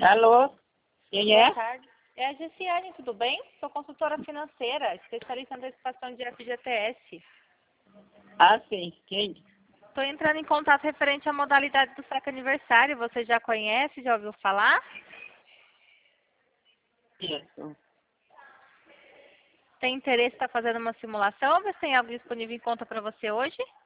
Alô? Quem Boa é? tarde. É a Gessiane, tudo bem? Sou consultora financeira, especialista em antecipação de FGTS. Ah, sim. Quem? Estou entrando em contato referente à modalidade do saque aniversário. Você já conhece, já ouviu falar? Isso. Tem interesse em estar fazendo uma simulação? Ou você tem algo disponível em conta para você hoje?